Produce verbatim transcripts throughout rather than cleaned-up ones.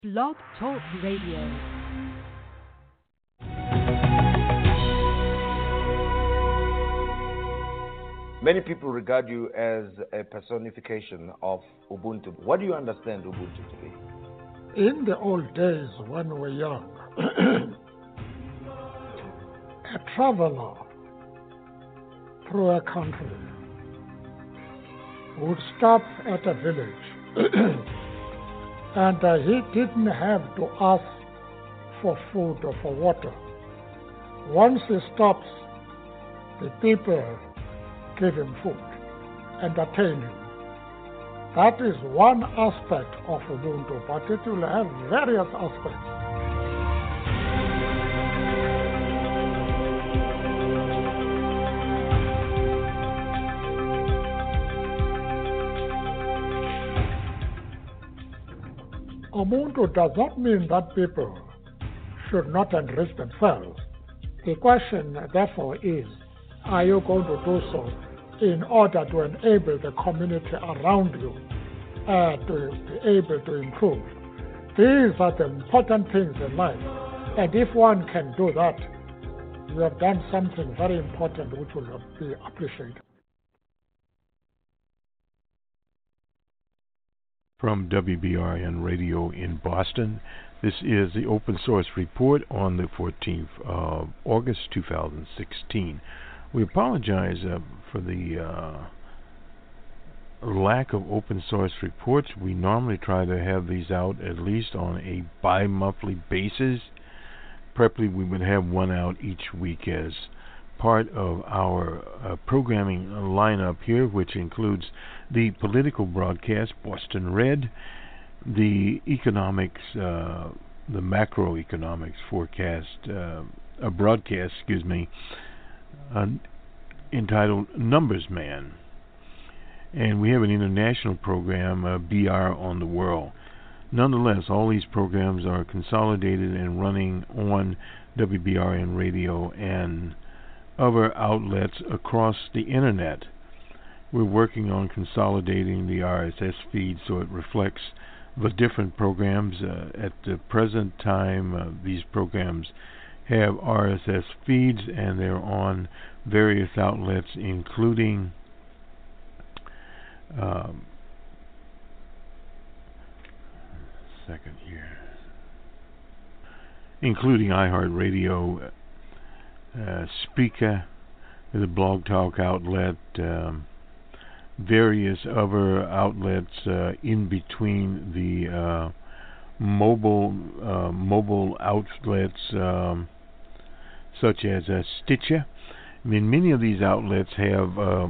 Blog Talk Radio. Many people regard you as a personification of Ubuntu. What do you understand Ubuntu to be? In the old days when we were young, a traveler through a country would stop at a village and uh, he didn't have to ask for food or for water. Once he stops, the people give him food, entertain him. That is one aspect of Ubuntu, but it will have various aspects. Ubuntu does not mean that people should not enrich themselves. The question, therefore, is, are you going to do so in order to enable the community around you uh, to be able to improve? These are the important things in life. And if one can do that, you have done something very important which will be appreciated. From W B R N Radio in Boston, this is the Open Source Report on the fourteenth of August two thousand sixteen. We apologize uh, for the uh, lack of open source reports. We normally try to have these out at least on a bi-monthly basis. Preferably we would have one out each week as part of our uh, programming lineup here, which includes the political broadcast, Boston Red, the economics, uh, the macroeconomics forecast, uh, a broadcast, excuse me, uh, entitled Numbers Man. And we have an international program, uh, B R on the World. Nonetheless, all these programs are consolidated and running on W B R N Radio and other outlets across the internet. We're working on consolidating the R S S feed so it reflects the different programs. Uh, at the present time, uh, these programs have R S S feeds and they're on various outlets, including um, second here, including iHeartRadio, uh, Speaker, the Blog Talk outlet, um, various other outlets uh, in between the uh, mobile uh, mobile outlets um, such as uh, Stitcher. I mean, many of these outlets have uh,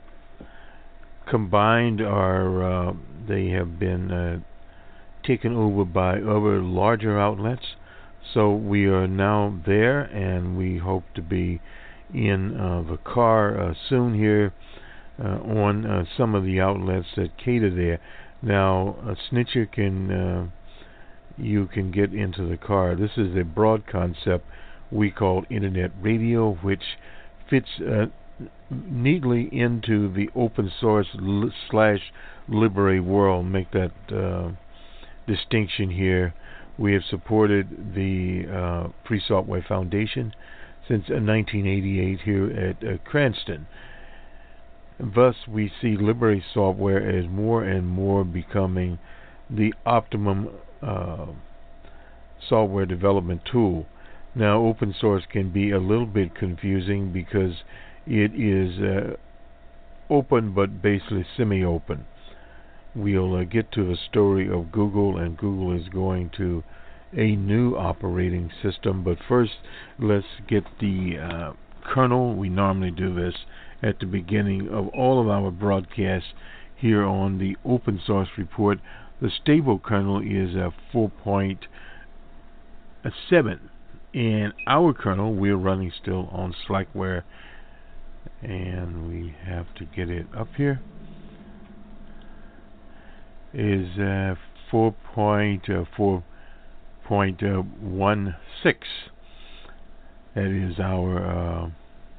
combined or uh, they have been uh, taken over by other larger outlets. So we are now there, and we hope to be in uh, the car uh, soon here uh, on uh, some of the outlets that cater there. Now, a Snitcher can uh, you can get into the car. This is a broad concept we call Internet Radio, which fits uh, neatly into the open source li- slash library world. Make that uh, distinction here. We have supported the uh, Free Software Foundation since uh, nineteen eighty-eight here at uh, Cranston. Thus, we see library software as more and more becoming the optimum uh, software development tool. Now, open source can be a little bit confusing because it is uh, open but basically semi-open. We'll uh, get to the story of Google, and Google is going to a new operating system. But first, let's get the uh, kernel. We normally do this at the beginning of all of our broadcasts here on the Open Source Report. The stable kernel is a four point seven. In our kernel, we're running still on Slackware, and we have to get it up here. Is uh, four point one six. That is our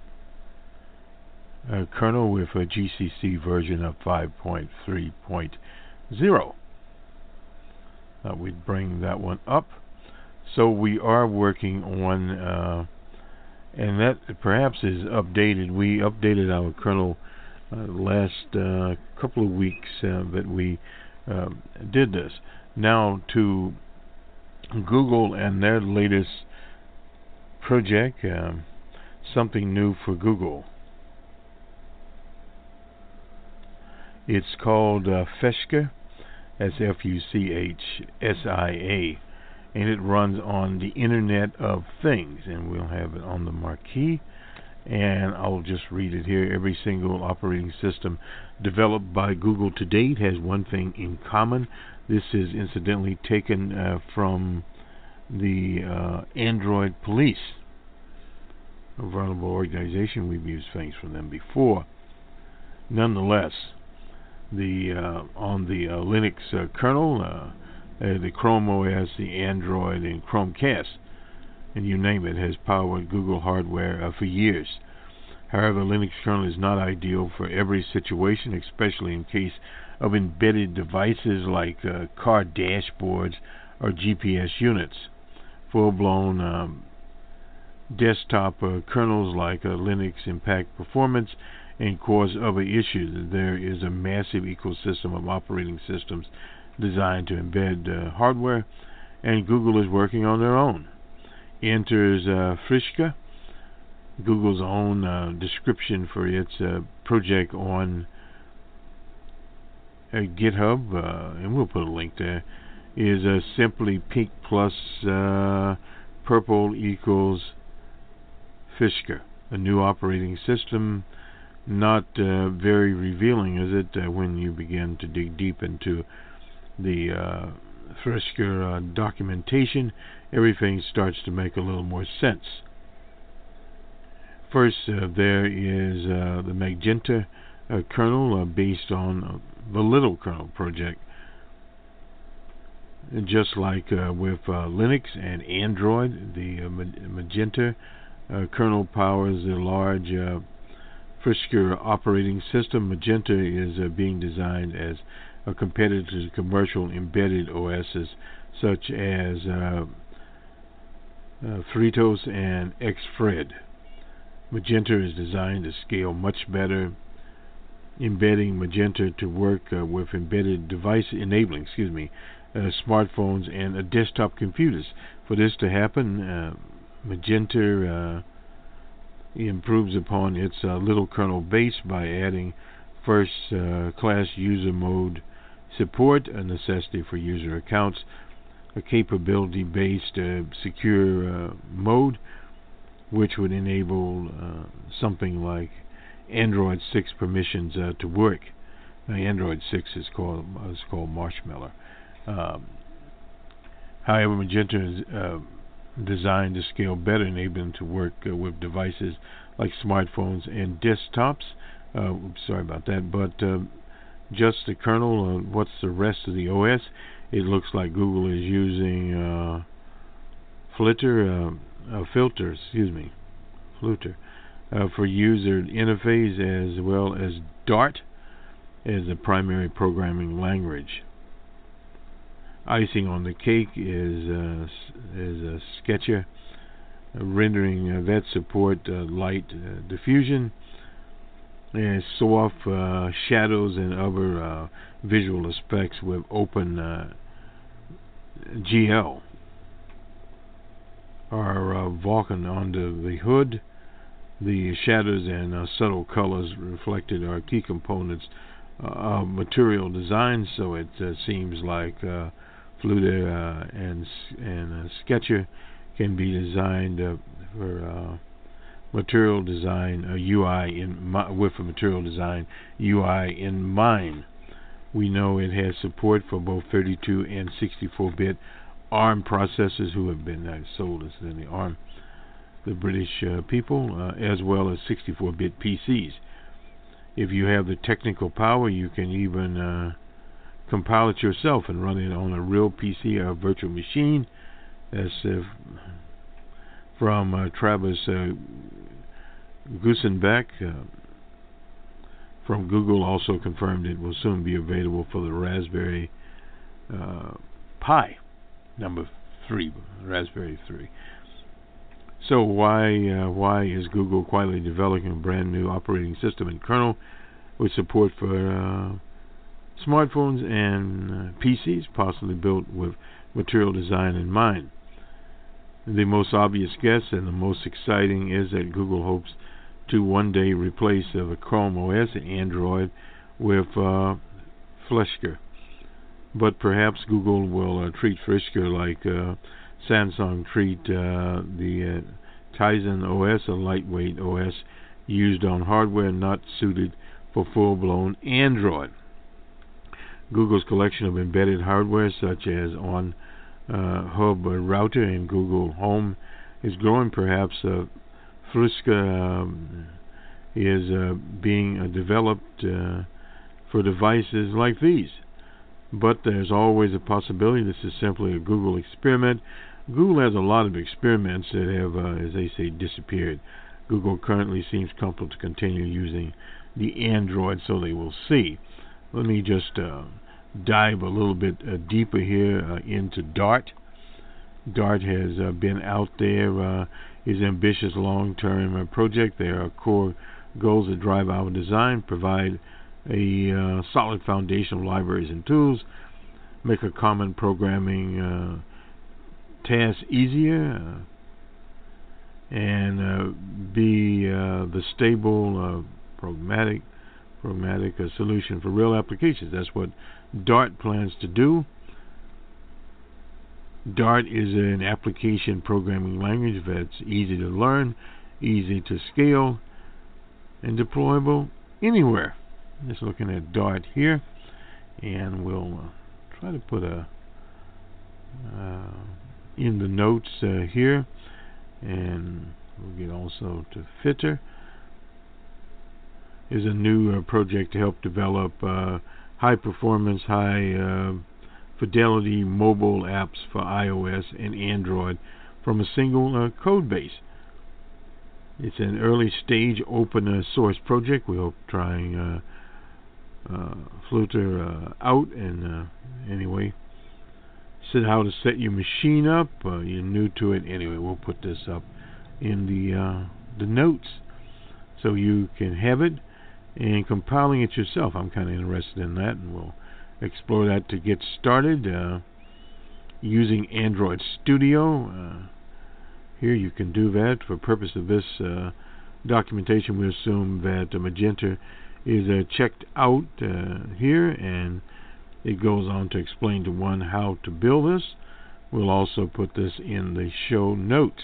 uh, uh, kernel with a G C C version of five point three point zero. uh, we'd bring that one up. So we are working on, uh, and that perhaps is updated. We updated our kernel uh, last uh, couple of weeks uh, that we uh, did this. Now to Google and their latest project, um, something new for Google. It's called uh, Fuchsia, that's F U C H S I A, and it runs on the Internet of Things, and we'll have it on the marquee, and I'll just read it here. Every single operating system developed by Google to date has one thing in common. This is incidentally taken uh, from the uh, Android Police, a vulnerable organization. We've used things from them before. Nonetheless, the uh, on the uh, Linux uh, kernel, uh, uh, the Chrome O S, the Android, and Chromecast, and you name it, has powered Google hardware uh, for years. However, Linux kernel is not ideal for every situation, especially in case of embedded devices like uh, car dashboards or G P S units. Full-blown um, desktop uh, kernels like uh, Linux impact performance and cause other issues. There is a massive ecosystem of operating systems designed to embed uh, hardware, and Google is working on their own. Enters uh, Fuchsia, Google's own uh, description for its uh, project on uh, GitHub, uh, and we'll put a link there, is uh, simply pink plus uh, purple equals Fuchsia, a new operating system. Not uh, very revealing, is it, uh, when you begin to dig deep into the uh, Fuchsia uh, documentation. Everything starts to make a little more sense. First, uh, there is uh, the Magenta uh, kernel uh, based on uh, the Little Kernel project. And just like uh, with uh, Linux and Android, the uh, Magenta uh, kernel powers the large uh, Fuchsia operating system. Magenta is uh, being designed as a competitor to commercial embedded O Ss such as uh, uh, Fritos and Xfred. Magenta is designed to scale much better, embedding Magenta to work uh, with embedded device enabling, excuse me, uh, smartphones and uh, desktop computers. For this to happen, uh, Magenta uh, improves upon its uh, little kernel base by adding first uh, class user mode support, a necessity for user accounts, a capability based uh, secure uh, mode, which would enable uh, something like Android six permissions uh, to work. Now, Android six is called is called Marshmallow. Um, however, Magenta is uh, designed to scale better, enabling to work uh, with devices like smartphones and desktops. Uh, sorry about that, but uh, just the kernel. Uh, what's the rest of the O S? It looks like Google is using uh, Flitter, uh, uh, filter, excuse me, Flutter, uh, for user interface, as well as Dart as the primary programming language. Icing on the cake is uh, is a Sketcher, uh, rendering uh, that support uh, light uh, diffusion and soft uh, shadows and other uh, visual effects with Open uh, G L. Are uh, Vulkan under the hood. The shadows and uh, subtle colors reflected are key components uh, of material design, so it uh, seems like uh, Flutter uh, and and uh, Sketcher can be designed uh, for uh, material design uh, U I in mi- with a material design U I in mind. We know it has support for both thirty-two and sixty-four bit ARM processors, who have been uh, sold as the ARM, the British uh, people, uh, as well as sixty-four bit P Cs. If you have the technical power, you can even uh, compile it yourself and run it on a real P C or a virtual machine. That's uh, from uh, Travis uh, Gusenbeck uh, from Google. Also confirmed it will soon be available for the Raspberry uh, Pi, number three, Raspberry three. So why uh, why is Google quietly developing a brand new operating system and kernel with support for uh, smartphones and uh, P Cs, possibly built with material design in mind? The most obvious guess and the most exciting is that Google hopes to one day replace uh, the Chrome O S and Android with uh, Flickr. But perhaps Google will uh, treat Flickr like uh, Samsung treat uh, the uh, Tizen O S, a lightweight O S used on hardware not suited for full-blown Android. Google's collection of embedded hardware, such as on uh, Hub router and Google Home, is growing. Perhaps uh, Flickr um, is uh, being uh, developed uh, for devices like these. But there's always a possibility this is simply a Google experiment. Google has a lot of experiments that have, uh, as they say, disappeared. Google currently seems comfortable to continue using the Android, so they will see. Let me just uh, dive a little bit uh, deeper here uh, into Dart. Dart has uh, been out there, uh, is ambitious long-term uh, project. There are core goals that drive our design, provide a uh, solid foundation of libraries and tools, make a common programming uh, task easier, uh, and uh, be uh, the stable, uh, pragmatic, pragmatic uh, solution for real applications. That's what Dart plans to do. Dart is an application programming language that's easy to learn, easy to scale, and deployable anywhere. Just looking at Dart here, and we'll uh, try to put a uh, in the notes uh, here, and we'll get also to Fitter. Is a new uh, project to help develop uh, high performance, high uh, fidelity mobile apps for iOS and Android from a single uh, code base. It's an early stage open uh, source project. We hope trying uh, uh, Flickr uh, out, and uh, anyway, said how to set your machine up. Uh, you're new to it. Anyway, we'll put this up in the uh, the notes so you can have it, and compiling it yourself. I'm kind of interested in that, and we'll explore that to get started. Uh, using Android Studio. Uh, here you can do that. For purpose of this uh, documentation, we assume that uh, Magenta is uh, checked out uh, here, and it goes on to explain to one how to build this. We'll also put this in the show notes.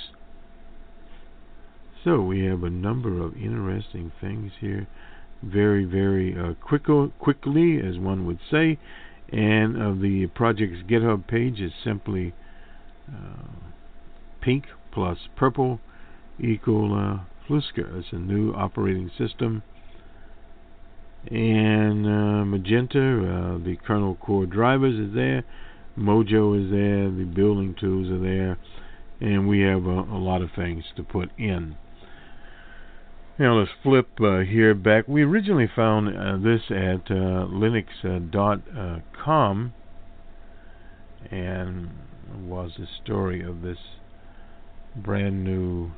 So we have a number of interesting things here, very, very uh, quick, quickly, as one would say. And of the project's GitHub page is simply uh, pink plus purple equal uh, Flickr. It's a new operating system. And uh, Magenta, uh, the kernel core drivers is there. Mojo is there. The building tools are there. And we have a, a lot of things to put in. Now let's flip uh, here back. We originally found uh, this at uh, Linux dot com, uh, and was the story of this brand new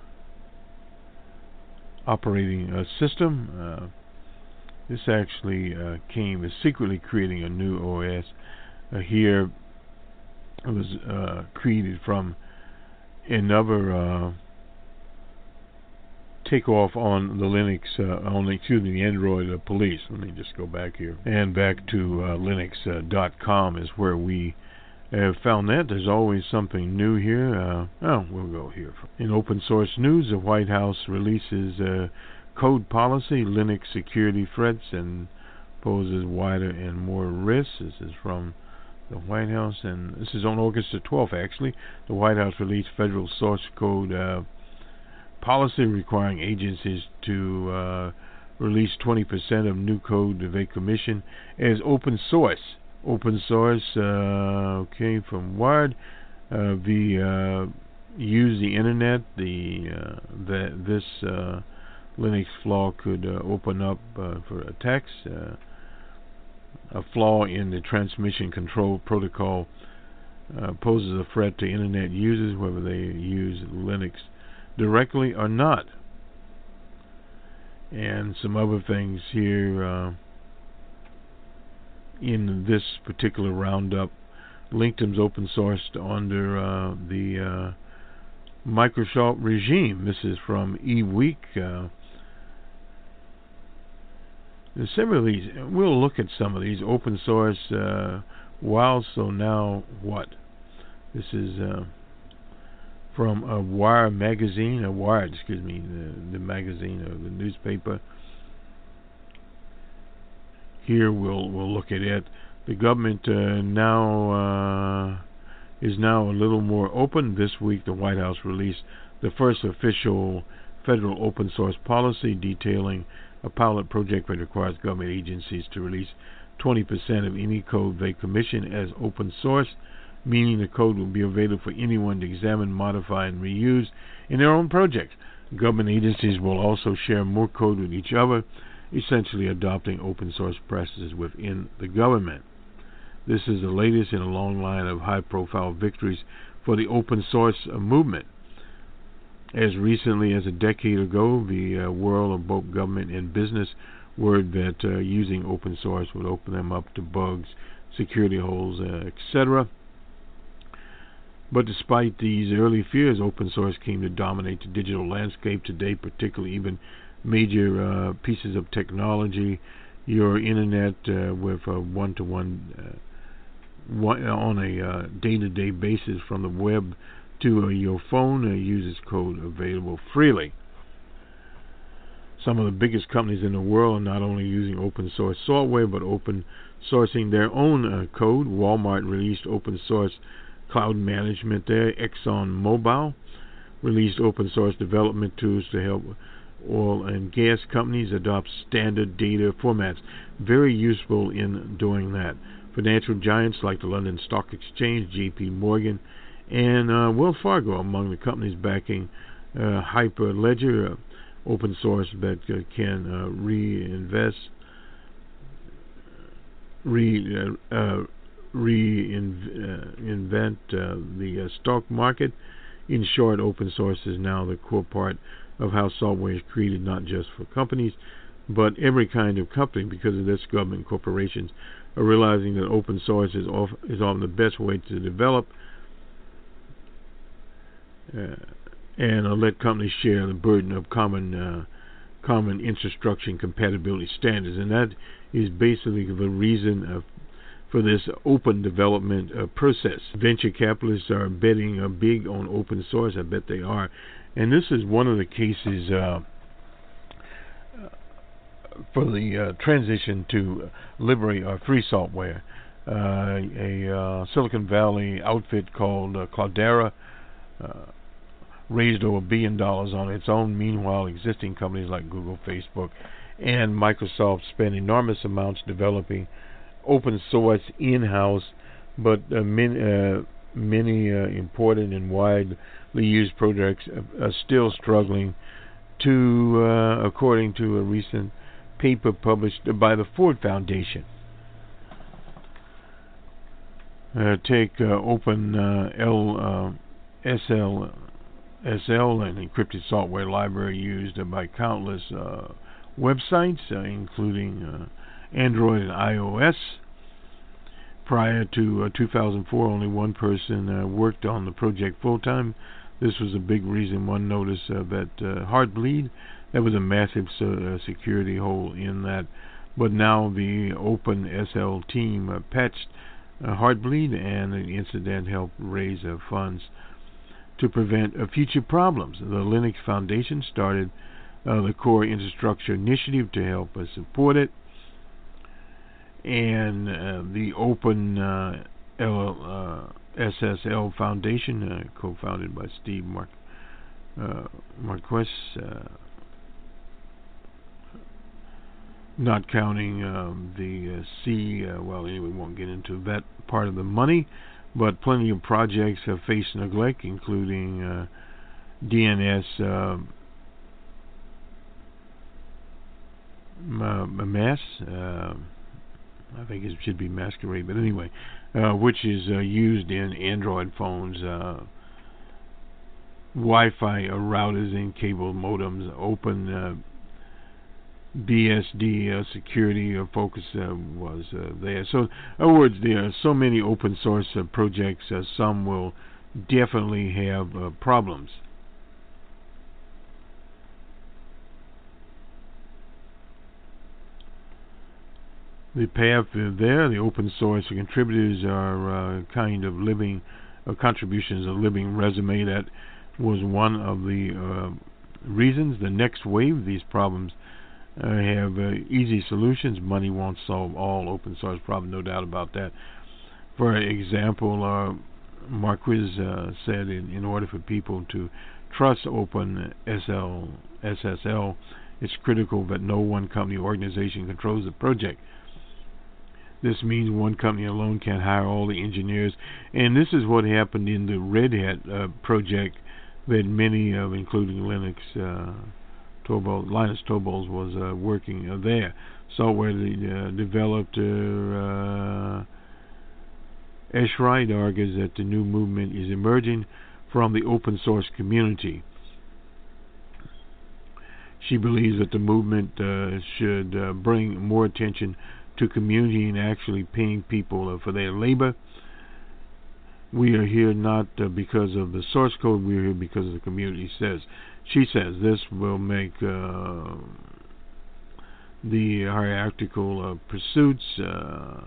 operating uh, system. Uh, this actually uh, came as secretly creating a new O S. Uh, here it was uh, created from another uh, takeoff on the Linux, uh, on excuse me, the Android uh, police. Let me just go back here and back to uh, Linux dot com is where we have found that. There's always something new here. Uh, oh, we'll go here. In open source news, the White House releases uh, code policy, Linux security threats, and poses wider and more risks. This is from the White House, and this is on August the twelfth. Actually, the White House released federal source code Uh, policy requiring agencies to uh, release twenty percent of new code they commission as open source. Open source, uh, okay, from Wired. Uh, the uh, use the internet. The uh, that this uh, Linux flaw could uh, open up uh, for attacks. Uh, a flaw in the transmission control protocol uh, poses a threat to Internet users, whether they use Linux directly or not. And some other things here uh, in this particular roundup. LinkedIn's open sourced under uh, the uh, Microsoft regime. This is from eWeek. Uh, some of these, we'll look at some of these open source. Uh, wow, so now what? This is uh, from a Wire magazine, a Wired, excuse me, the, the magazine or the newspaper. Here we'll we'll look at it. The government uh, now uh, is now a little more open. This week, the White House released the first official federal open source policy detailing a pilot project that requires government agencies to release twenty percent of any code they commission as open source, meaning the code will be available for anyone to examine, modify, and reuse in their own projects. Government agencies will also share more code with each other, essentially adopting open source practices within the government. This is the latest in a long line of high-profile victories for the open source uh, movement. As recently as a decade ago, the uh, world of both government and business worried that uh, using open source would open them up to bugs, security holes, uh, et cetera. But despite these early fears, open source came to dominate the digital landscape today, particularly even major uh, pieces of technology, your internet uh, with a one-to-one uh, one, on a uh, day-to-day basis from the web to uh, your phone uh, uses code available freely. Some of the biggest companies in the world are not only using open source software but open sourcing their own uh, code. Walmart released open source cloud management there. ExxonMobil released open source development tools to help oil and gas companies adopt standard data formats. Very useful in doing that. Financial giants like the London Stock Exchange, J P Morgan, and uh, Wells Fargo among the companies backing uh, Hyperledger, uh, open source that uh, can uh, reinvest, re, uh, uh, reinvent uh, the uh, stock market. In short, open source is now the core part of how software is created, not just for companies, but every kind of company. Because of this, government corporations are realizing that open source is, off, is often the best way to develop uh, and uh, let companies share the burden of common uh, common infrastructure and compatibility standards. And that is basically the reason uh, for this open development uh, process. Venture capitalists are betting uh, big on open source. I bet they are. And this is one of the cases uh, for the uh, transition to liberate or free software. Uh, a uh, Silicon Valley outfit called uh, Cloudera uh, raised over a billion dollars on its own. Meanwhile, existing companies like Google, Facebook, and Microsoft spend enormous amounts developing open source in-house, but uh, min, uh, many uh, important and widely used projects are still struggling to, uh, according to a recent paper published by the Ford Foundation. Uh, take uh, Open uh, L, uh, S L, S L, an encrypted software library used uh, by countless uh, websites, uh, including uh, Android and iOS. Prior to uh, two thousand four, only one person uh, worked on the project full-time. This was a big reason. One noticed uh, that uh, Heartbleed, there was a massive uh, security hole in that. But now the Open S L team uh, patched uh, Heartbleed, and the incident helped raise uh, funds to prevent uh, future problems. The Linux Foundation started uh, the Core Infrastructure Initiative to help uh, support it. And uh, the Open uh, L, uh, S S L Foundation, uh, co-founded by Steve Mar- uh, Marquez, uh, not counting um, the uh, C, uh, well, anyway, we won't get into that part of the money, but plenty of projects have faced neglect, including uh, D N S uh, M A S, uh, I think it should be Masquerade, but anyway, uh, which is uh, used in Android phones, uh, Wi-Fi routers and cable modems, open uh, B S D uh, security uh, focus uh, was uh, there. So, in other words, there are so many open source uh, projects, uh, some will definitely have uh, problems. The path uh, there, the open source contributors are uh, kind of living, uh, contributions, a living resume. That was one of the uh, reasons. The next wave, these problems uh, have uh, easy solutions. Money won't solve all open source problems, no doubt about that. For example, uh, Marquez uh, said in, in order for people to trust open S L, S S L, it's critical that no one company or organization controls the project. This means one company alone can't hire all the engineers, and this is what happened in the Red Hat uh, project that many of, including Linux, uh, Torvalds, Linus Torvalds was uh, working uh, there. Software the uh, developer uh, Eschreit argues that the new movement is emerging from the open source community. She believes that the movement uh, should uh, bring more attention to community and actually paying people uh, for their labor. We are here not uh, because of the source code, we are here because of the community says. She says this will make uh, the hierarchical uh, pursuits uh,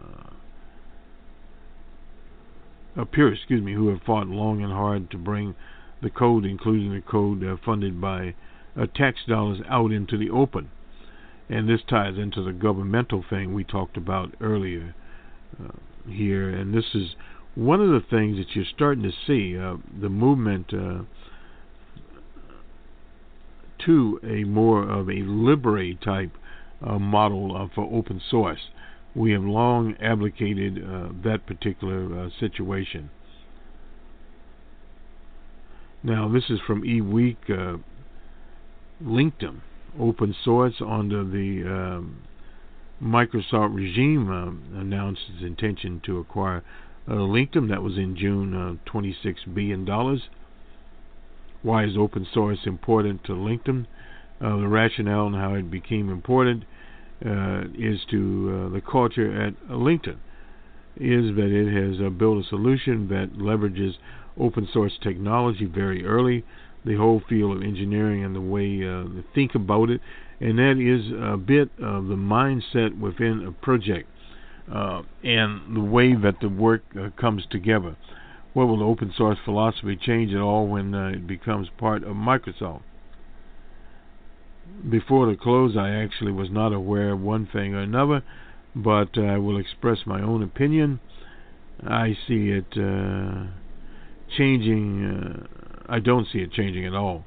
appear, excuse me, who have fought long and hard to bring the code, including the code uh, funded by uh, tax dollars, out into the open. And this ties into the governmental thing we talked about earlier uh, here. And this is one of the things that you're starting to see, uh, the movement uh, to a more of a library type uh, model uh, for open source. We have long advocated uh, that particular uh, situation. Now, this is from eWeek, uh, LinkedIn. Open source under the um, Microsoft regime uh, announced its intention to acquire uh, LinkedIn. That was in June, uh, twenty-six billion dollars. Why is open source important to LinkedIn? Uh, the rationale and how it became important uh, is to uh, the culture at uh, LinkedIn, is that it has uh, built a solution that leverages open source technology very early, the whole field of engineering and the way uh, they think about it, and that is a bit of the mindset within a project uh, and the way that the work uh, comes together. What will the open source philosophy change at all when uh, it becomes part of Microsoft? Before the close, I actually was not aware of one thing or another, but uh, I will express my own opinion. I see it uh, changing. Uh, I don't see it changing at all.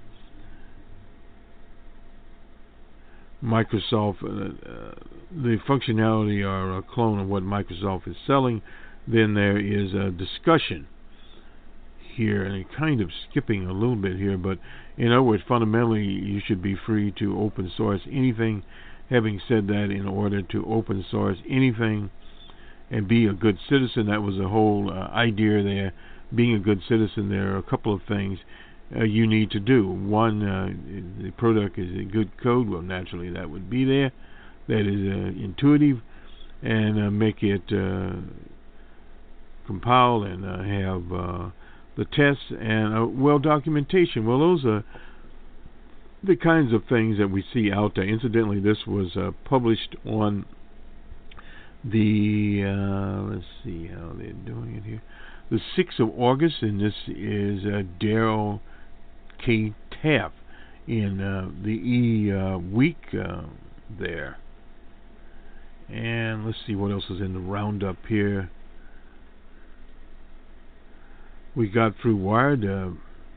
Microsoft, uh, uh, the functionality are a clone of what Microsoft is selling. Then there is a discussion here, and kind of skipping a little bit here, but in other words, fundamentally, you should be free to open source anything. Having said that, in order to open source anything and be a good citizen, that was the whole uh, idea there. Being a good citizen, there are a couple of things uh, you need to do. One, uh, the product is a good code. Well, naturally, that would be there. That is uh, intuitive, and uh, make it uh, compile and uh, have uh, the tests and uh, well documentation. Well, those are the kinds of things that we see out there. Incidentally, this was uh, published on the uh, let's see how they're doing it here, the sixth of August, and this is uh, Daryl K. Taff in uh, the E uh, Week uh, there. And let's see what else is in the roundup here. We got through Wired uh,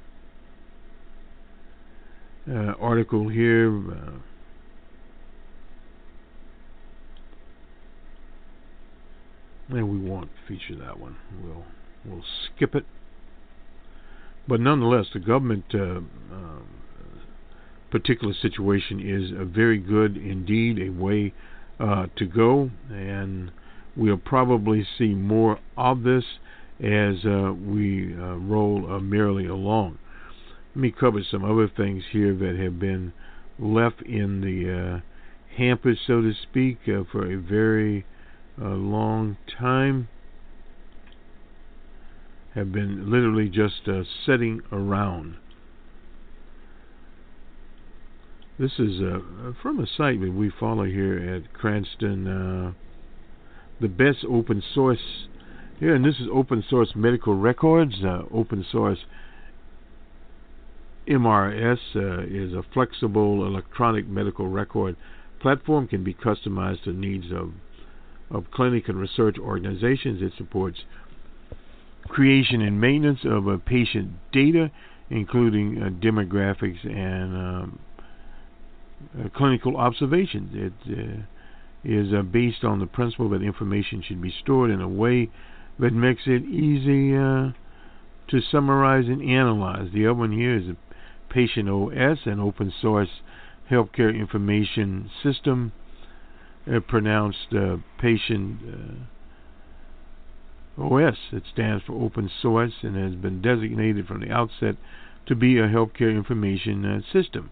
uh, article here. Uh, and we won't feature that one. We'll we'll skip it. But nonetheless, the government uh, uh, particular situation is a very good indeed, a way uh, to go. And we'll probably see more of this as uh, we uh, roll uh, merrily along. Let me cover some other things here that have been left in the uh, hamper, so to speak, uh, for a very uh, long time. Have been literally just uh, sitting around. This is uh, from a site that we follow here at Cranston, uh, the best open source here, and this is open source medical records. Uh, open source M R S uh, is a flexible electronic medical record platform, can be customized to the needs of of clinic and research organizations. It supports creation and maintenance of uh, patient data, including uh, demographics and um, uh, clinical observations. It uh, is uh, based on the principle that information should be stored in a way that makes it easy uh, to summarize and analyze. The other one here is a Patient O S, an open source healthcare information system, uh, pronounced uh, Patient uh, O S. It stands for open source and has been designated from the outset to be a healthcare information uh, system.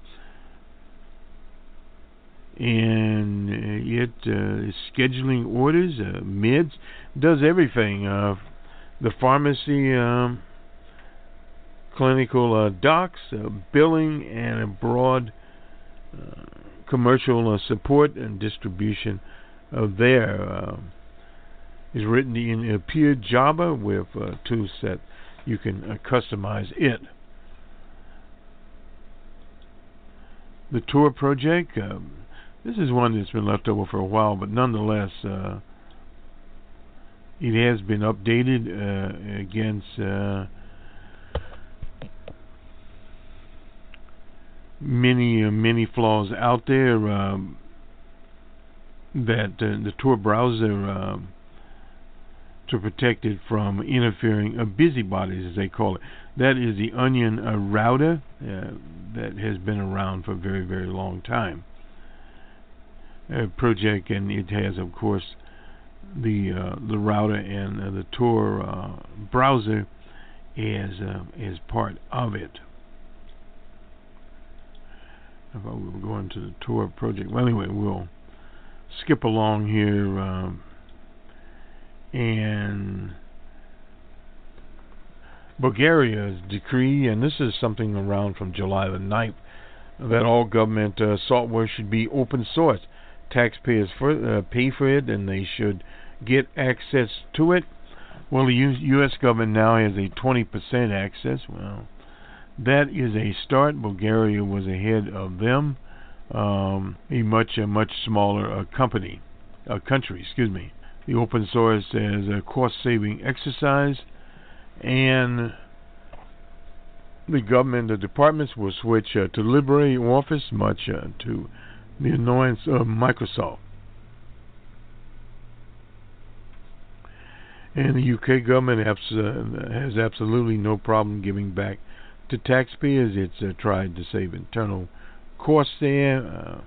And uh, it uh, is scheduling orders, uh, meds, does everything. Uh, the pharmacy, um, clinical uh, docs, uh, billing, and a broad uh, commercial uh, support and distribution of there. Uh, is written in uh, pure Java with uh, tools that you can uh, customize it. The Tor project, um, this is one that's been left over for a while, but nonetheless, uh, it has been updated uh, against uh, many, uh, many flaws out there um, that uh, the Tor browser uh, to protect it from interfering uh, busybodies, as they call it. That is the Onion uh, router uh, that has been around for a very, very long time. Uh, project, and it has, of course, the uh, the router and uh, the Tor uh, browser as uh, as part of it. I thought we were going to the Tor project. Well, anyway, we'll skip along here. Um, and Bulgaria's decree, and this is something around from July the ninth, that all government uh, software should be open source. Taxpayers for, uh, pay for it, and they should get access to it. Well, the U S government now has a twenty percent access. Well, that is a start. Bulgaria was ahead of them, um, a much, a much smaller uh, company, uh, country, excuse me. The open source as a cost-saving exercise, and the government, the departments will switch uh, to LibreOffice, much uh, to the annoyance of Microsoft. And the U K government abs- uh, has absolutely no problem giving back to taxpayers. It's uh, tried to save internal costs there. Uh,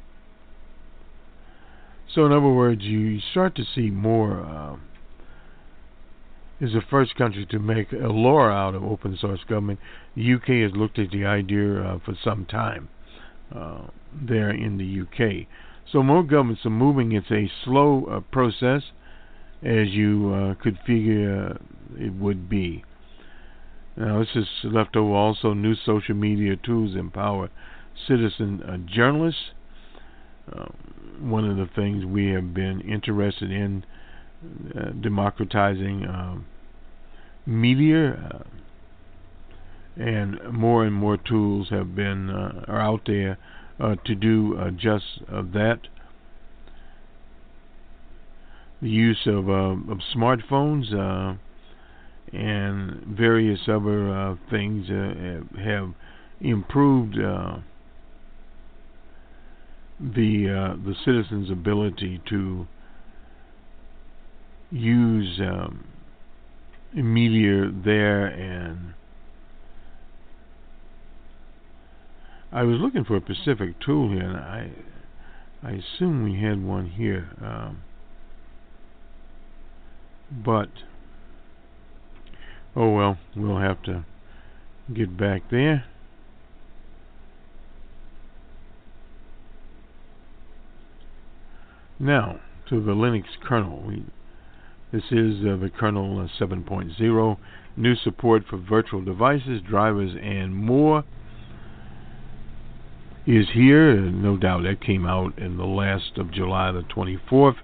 So in other words, you start to see more, uh, is the first country to make a law out of open source government. The U K has looked at the idea uh, for some time uh, there in the U K. So more governments are moving. It's a slow uh, process, as you uh, could figure uh, it would be. Now this is left over also. New social media tools empower citizen uh, journalists. Uh, one of the things we have been interested in, uh, democratizing uh, media, uh, and more and more tools have been uh, are out there uh, to do uh, just uh, that. The use of, uh, of smartphones uh, and various other uh, things uh, have improved Uh, the uh, the citizens' ability to use um, media there. And I was looking for a specific tool here, and I I assume we had one here. Um, but oh well, we'll have to get back there. Now to the Linux kernel. We, this is uh, the kernel uh, seven point oh. New support for virtual devices, drivers, and more is here. No doubt that came out in the last of July the twenty-fourth.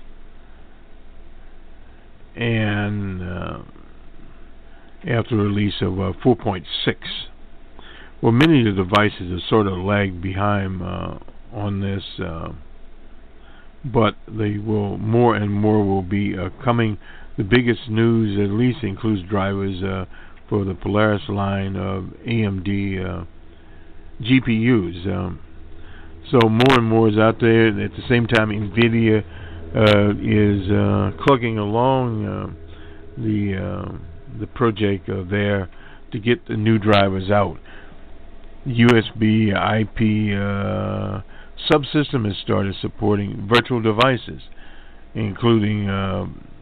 And uh, after release of uh, four point six. Well, many of the devices are sort of lagged behind uh, on this, uh, but they will, more and more will be uh, coming. The biggest news, at least, includes drivers uh, for the Polaris line of A M D uh, G P Us. Um, so more and more is out there. At the same time, NVIDIA uh, is uh, clugging along uh, the uh, the project uh, there to get the new drivers out. U S B I P uh, subsystem has started supporting virtual devices, including uh,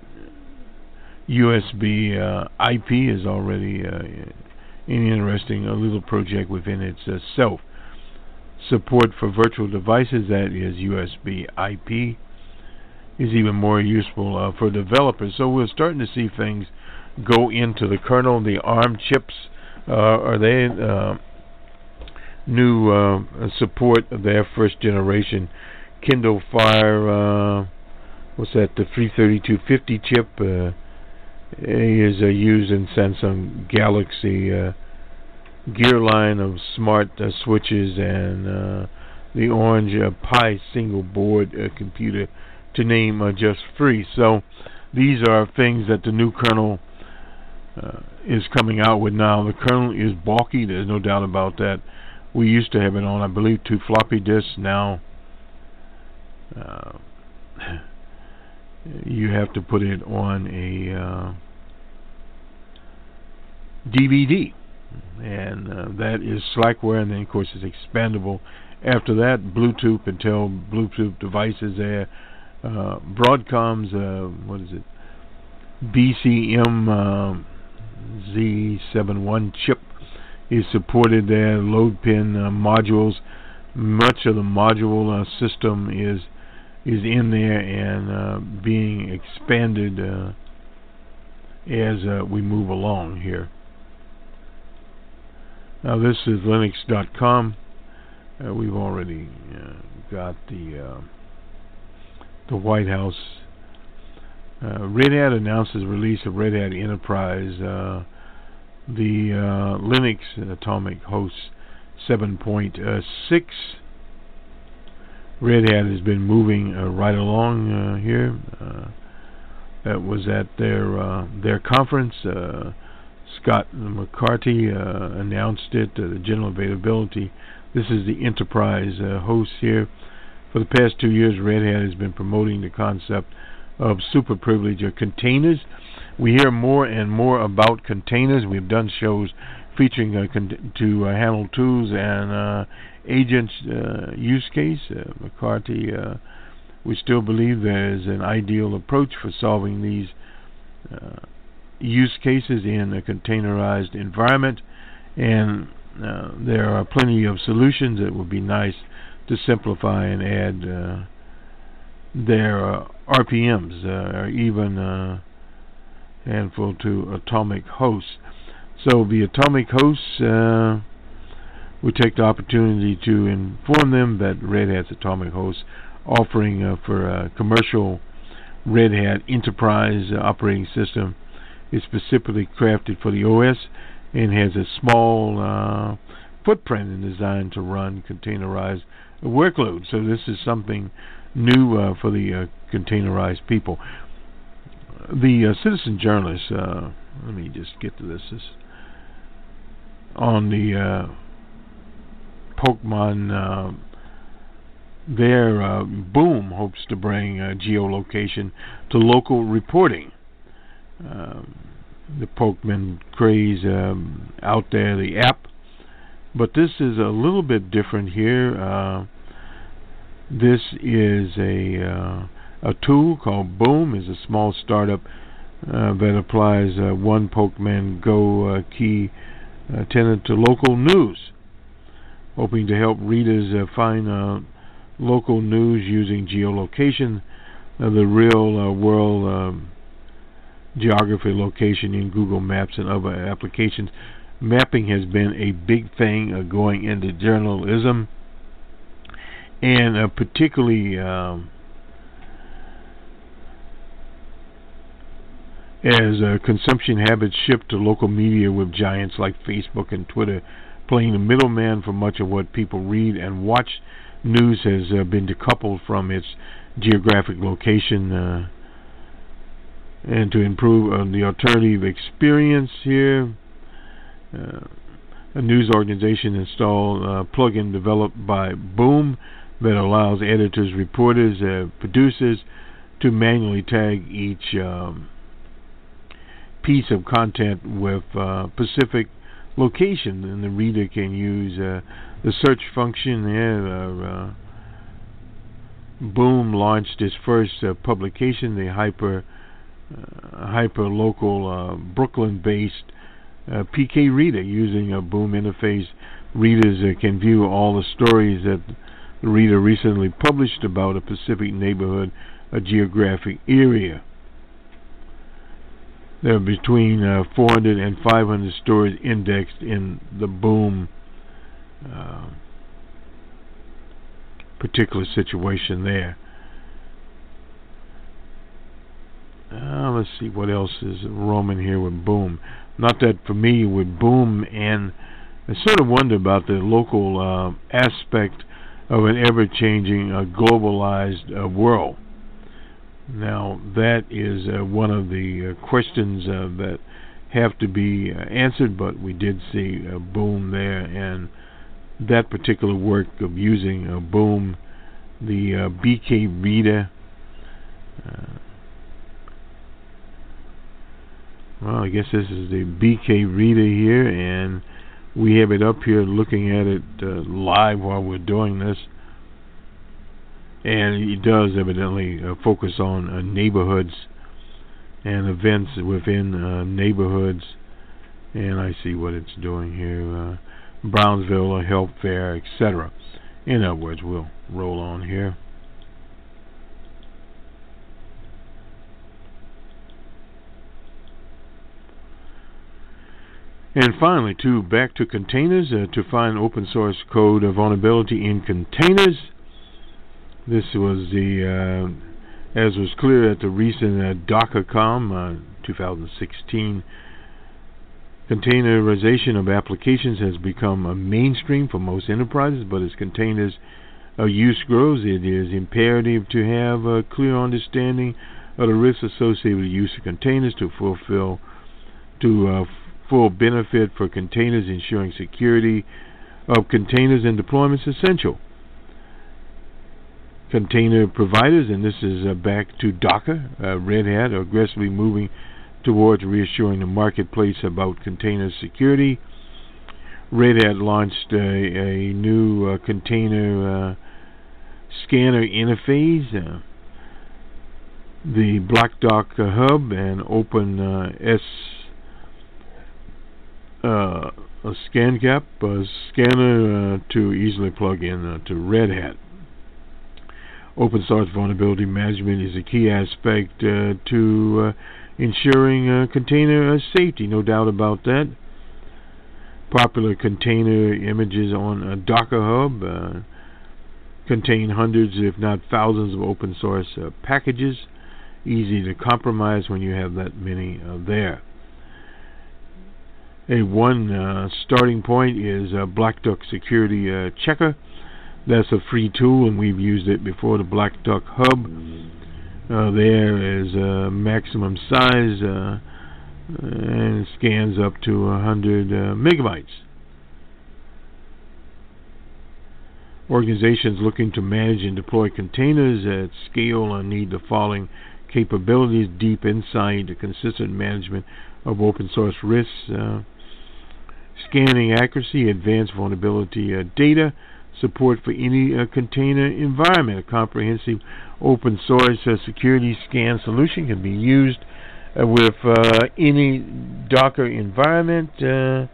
U S B uh, I P is already uh, an interesting uh, little project within itself. Support for virtual devices, that is U S B I P, is even more useful uh, for developers. So we're starting to see things go into the kernel. The ARM chips uh, are they uh, new uh, support of their first generation Kindle Fire. Uh, what's that? The three thirty-two fifty chip. Uh, is uh, used in Samsung Galaxy uh, gear line of smart uh, switches and uh, the Orange uh, Pi single board uh, computer, to name uh, just three. So these are things that the new kernel uh, is coming out with now. The kernel is bulky, there's no doubt about that. We used to have it on, I believe, two floppy disks. Now uh, you have to put it on a uh, D V D, and uh, that is Slackware, and then of course it's expandable. After that, Bluetooth, Intel Bluetooth devices there, uh, Broadcom's uh, what is it, B C M uh, Z seventy-one chip is supported there. Load pin uh, modules, much of the module uh, system is is in there and uh, being expanded uh, as uh, we move along here. Now this is Linux dot com. Uh, we've already uh, got the uh, the White House. Uh, Red Hat announces release of Red Hat Enterprise, uh, the uh, Linux Atomic Host seven point six. Red Hat has been moving uh, right along uh, here. Uh, that was at their uh, their conference. Uh, Scott McCarthy uh, announced it, uh, the general availability. This is the enterprise uh, host here. For the past two years, Red Hat has been promoting the concept of super privilege or containers. We hear more and more about containers. We've done shows featuring uh, con- to uh, handle tools and uh, agents uh, use case. Uh, McCarthy, uh, we still believe there is an ideal approach for solving these uh, use cases in a containerized environment, and uh, there are plenty of solutions that would be nice to simplify and add uh, their uh, R P Ms uh, or even a uh, handful to atomic hosts. So the atomic hosts, uh, we take the opportunity to inform them that Red Hat's atomic hosts offering uh, for a commercial Red Hat enterprise uh, operating system is specifically crafted for the O S and has a small uh, footprint and designed to run containerized workloads. So this is something new uh, for the uh, containerized people. The uh, citizen journalist, uh, let me just get to this, this on the uh, Pokemon, uh, their uh, Boom hopes to bring uh, geolocation to local reporting. Uh, the Pokemon craze um, out there, the app, but this is a little bit different here. Uh, this is a uh, a tool called Boom. Is a small startup uh, that applies uh, one Pokemon Go uh, key uh, tenet to local news, hoping to help readers uh, find uh, local news using geolocation, uh, the real uh, world um, geography location in Google Maps and other applications. Mapping has been a big thing uh, going into journalism, and uh, particularly um, as uh, consumption habits shift to local media, with giants like Facebook and Twitter playing the middleman for much of what people read and watch. News has uh, been decoupled from its geographic location, uh, and to improve uh, the alternative experience here, uh, a news organization installed a plugin developed by Boom that allows editors, reporters, uh, producers to manually tag each um, piece of content with uh, specific location, and the reader can use uh, the search function there. Uh, uh, Boom launched its first uh, publication, the hyper uh, hyper local uh, Brooklyn-based uh, P K Reader. Using a Boom interface, readers uh, can view all the stories that the reader recently published about a specific neighborhood, a geographic area. There are between uh, four hundred and five hundred stories indexed in the Boom uh, particular situation there. Uh, let's see what else is roaming here with Boom. Not that familiar with Boom, and I sort of wonder about the local uh, aspect of an ever-changing, uh, globalized uh, world. Now, that is uh, one of the uh, questions uh, that have to be uh, answered, but we did see uh, Boom there, and that particular work of using uh, Boom, the uh, B K Reader. Uh, well, I guess this is the B K Reader here, and we have it up here looking at it uh, live while we're doing this. And it does evidently uh, focus on uh, neighborhoods and events within uh, neighborhoods. And I see what it's doing here. Uh, Brownsville, a health fair, et cetera. In other words, we'll roll on here. And finally, too, back to containers, uh, to find open source code of vulnerability in containers. This was the, uh, as was clear at the recent uh, DockerCon uh, twenty sixteen, containerization of applications has become a mainstream for most enterprises, but as containers uh, use grows, it is imperative to have a clear understanding of the risks associated with the use of containers to fulfill, to uh, full benefit for containers. Ensuring security of containers and deployments is essential. Container providers, and this is uh, back to Docker, uh, Red Hat, are aggressively moving towards reassuring the marketplace about container security. Red Hat launched a, a new uh, container uh, scanner interface, uh, the BlackDock uh, Hub, and Open uh, S uh, a ScanGap uh, scanner uh, to easily plug in uh, to Red Hat. Open source vulnerability management is a key aspect uh, to uh, ensuring uh, container uh, safety, no doubt about that. Popular container images on uh, Docker Hub uh, contain hundreds, if not thousands, of open source uh, packages. Easy to compromise when you have that many uh, there. A one uh, starting point is uh, BlackDuck Security uh, Checker. That's a free tool, and we've used it before. The BlackDuck Hub uh, there is uh, maximum size uh, and scans up to one hundred uh, megabytes. Organizations looking to manage and deploy containers at scale uh, need the following capabilities: deep insight, consistent management of open source risks, uh, scanning accuracy, advanced vulnerability uh, data, support for any uh, container environment. A comprehensive open source uh, security scan solution can be used uh, with uh, any Docker environment. Uh,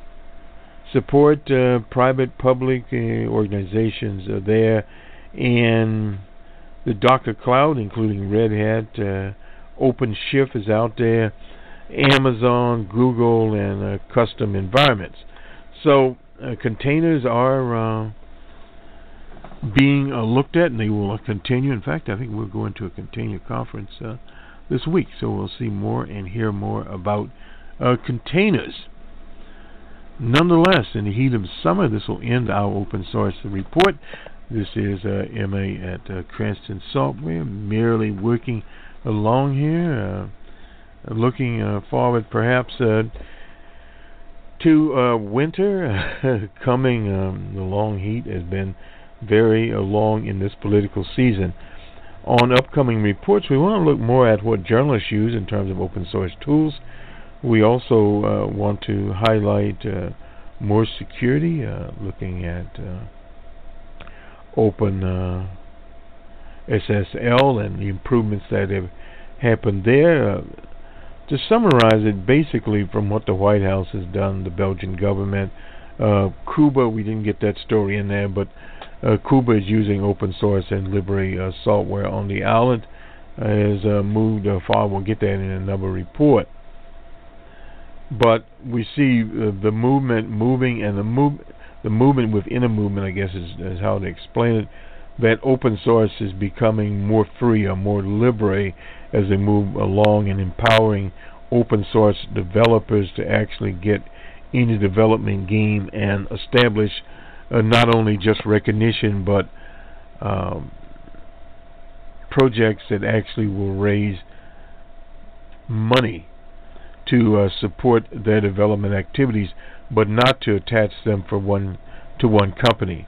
support uh, private, public uh, organizations are there, and the Docker Cloud, including Red Hat, uh, OpenShift is out there, Amazon, Google, and uh, custom environments. So uh, containers are uh, being uh, looked at, and they will uh, continue. In fact, I think we're going to a container conference uh, this week, so we'll see more and hear more about uh, containers. Nonetheless, in the heat of summer, this will end our open source report. This is uh, M A at uh, Cranston Software, merely working along here, uh, looking uh, forward perhaps uh, to uh, winter coming. Um, the long heat has been very uh, long in this political season. On upcoming reports, we want to look more at what journalists use in terms of open source tools. We also uh, want to highlight uh, more security, uh, looking at uh, Open uh, S S L and the improvements that have happened there. Uh, to summarize it, basically from what the White House has done, the Belgian government, uh, Cuba, we didn't get that story in there, but uh, Cuba is using open source and Libre uh, software on the island, uh, has uh, moved uh, far. We'll get that in another report. But we see uh, the movement moving, and the move, the movement within a movement, I guess is, is how to explain it, that open source is becoming more free or more libre as they move along, and empowering open source developers to actually get in the development game and establish uh, not only just recognition, but um, projects that actually will raise money to uh, support their development activities, but not to attach them for one to one company.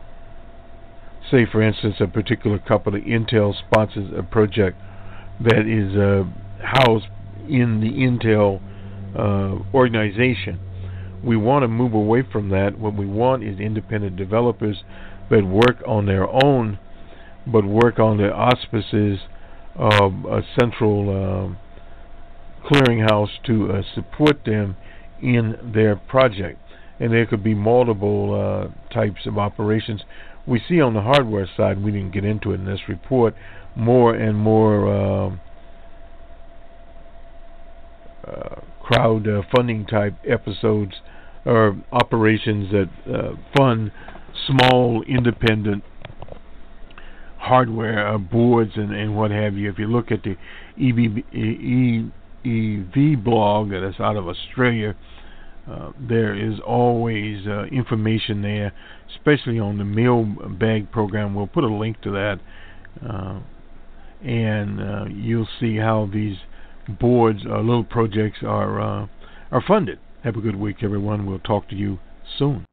Say, for instance, a particular company, Intel, sponsors a project that is uh, housed in the Intel uh, organization. We want to move away from that. What we want is independent developers that work on their own, but work on the auspices of a central uh, clearinghouse to uh, support them in their project. And there could be multiple uh, types of operations. We see on the hardware side, we didn't get into it in this report, more and more uh, uh, crowd uh, funding type episodes or operations that uh, fund small independent hardware uh, boards and, and what have you. If you look at the E V E blog that's out of Australia, Uh, there is always uh, information there, especially on the mailbag program. We'll put a link to that, uh, and uh, you'll see how these boards, uh, little projects, are uh, are funded. Have a good week, everyone. We'll talk to you soon.